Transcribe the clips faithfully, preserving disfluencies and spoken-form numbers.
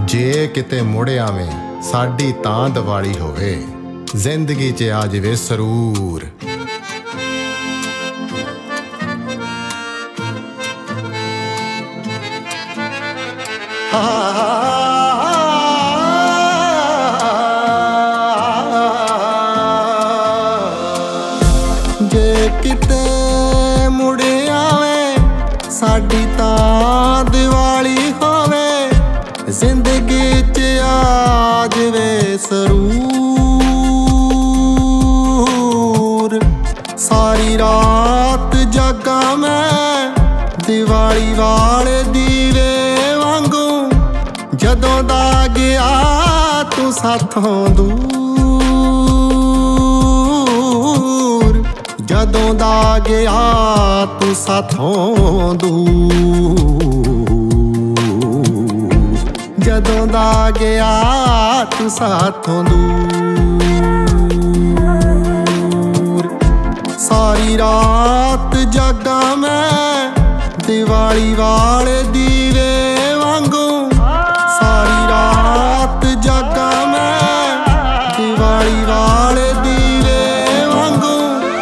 ਜੇ ਕਿਤੇ ਮੁੜ ਆਵੇਂ ਸਾਡੀ ਤਾਂ ਦੀਵਾਲੀ ਹੋਵੇ, ਜ਼ਿੰਦਗੀ 'ਚ ਆ ਜਾਵੇ ਸਰੂਰ। ਜੇ ਕਿਤੇ ਮੁੜ ਆਵੇਂ ਸਾਡੀ ਤਾਂ ਦੀਵਾਲੀ ਹੋਵੇ, ਜ਼ਿੰਦਗੀ 'ਚ ਆ ਜਾਵੇ ਸਰੂਰ। ਸਾਰੀ ਰਾਤ ਜਾਗਾ ਮੈਂ ਦੀਵਾਲੀ ਵਾਲੇ ਦੀਵੇ ਵਾਂਗੂ, ਜਦੋਂ ਦਾ ਗਿਆ ਤੂੰ ਸਾਥੋਂ ਦੂਰ। ਜਦੋਂ ਦਾ ਗਿਆ ਤੂੰ ਸਾਥੋਂ ਦੂਰ। ਜਦੋਂ ਦਾ ਗਿਆ ਤੂੰ ਸਾਥੋਂ ਦੂਰ। ਸਾਰੀ ਰਾਤ ਜਾਗਾ ਮੈਂ ਦੀਵਾਲੀ ਵਾਲੇ ਦੀਵੇ ਵਾਂਗੂ, ਸਾਰੀ ਰਾਤ ਜਾਗਾ ਮੈਂ ਦੀਵਾਲੀ ਵਾਲੇ ਦੀਵੇ ਵਾਂਗੂ।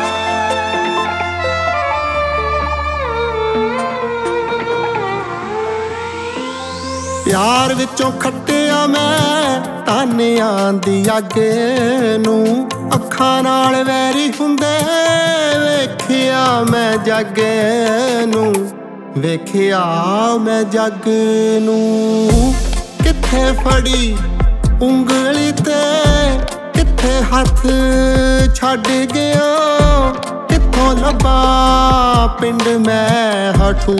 ਪਿਆਰ ਵਿੱਚੋਂ ਖੱਟਿਆ ਮੈਂ ਤਾਨਿਆਂ ਦੀ ਅੱਗ ਨੂੰ, ਅੱਖਾਂ ਨਾਲ ਵੈਰੀ ਹੁੰਦੇ ਵੇਖਿਆ ਮੈਂ ਜੱਗ ਨੂੰ। ਵੇਖਿਆ ਮੈਂ ਜੱਗ ਨੂੰ। ਕਿੱਥੇ ਫੜੀ ਉਂਗਲੀ ਤੇ ਕਿੱਥੇ ਹੱਥ ਛੱਡ ਗਿਆ, ਕਿੱਥੋਂ ਲੱਭਾਂ ਪਿੰਡ ਮੈਂ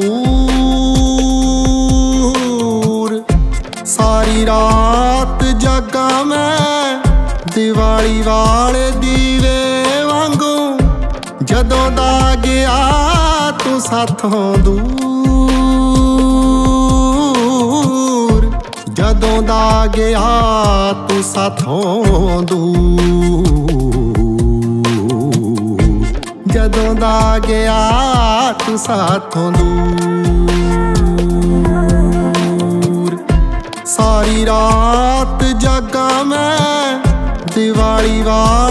ਹਠੂਰ। ਸਾਰੀ ਰਾਤ ਜਾਗਾ ਮੈਂ ਦੀਵਾਲੀ ਵਾਲੇ ਦੀਵੇ ਵਾਂਗੂ, ਜਦੋਂ ਦਾ ਗਿਆ ਤੂੰ ਸਾਥੋਂ ਦੂਰ। ਜਦੋਂ ਦਾ ਗਿਆ ਤੂੰ ਸਾਥੋਂ ਦੂਰ। ਜਦੋਂ ਦਾ ਗਿਆ ਤੂੰ ਸਾਥੋਂ ਦੂਰ। ਸਾਰੀ ਰਾਤ ਜਾਗਾ ਮੈਂ ਦੀਵਾਲੀ ਵਾਲੇ